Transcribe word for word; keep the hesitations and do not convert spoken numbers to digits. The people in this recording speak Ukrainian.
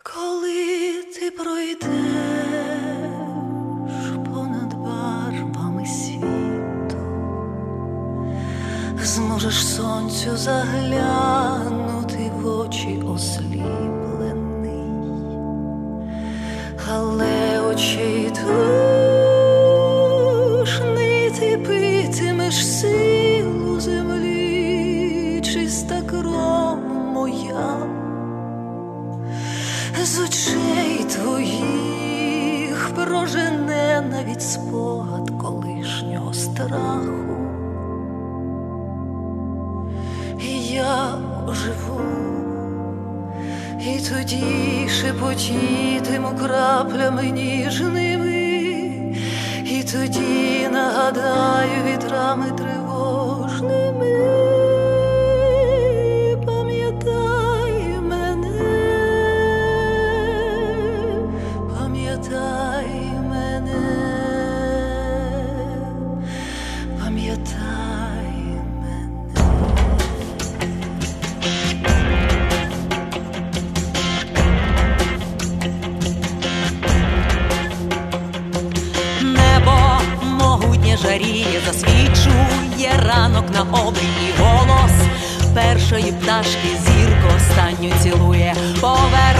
Коли ти пройдеш понад барвами світу, зможеш сонцю заглянути в очі осліплений, але очей тушний ти питимеш силу землі, чиста кров моя. З очей твоїх прожене навіть спогад колишнього страху, і я оживу, і тоді шепотітиму краплями ніжними, і тоді нагадаю вітрами тривожними. Пам'ятай мене, пам'ятай мене. Небо могутнє жаріє, засвічує ранок на обрії голос першої пташки, зірку останню цілує. Повер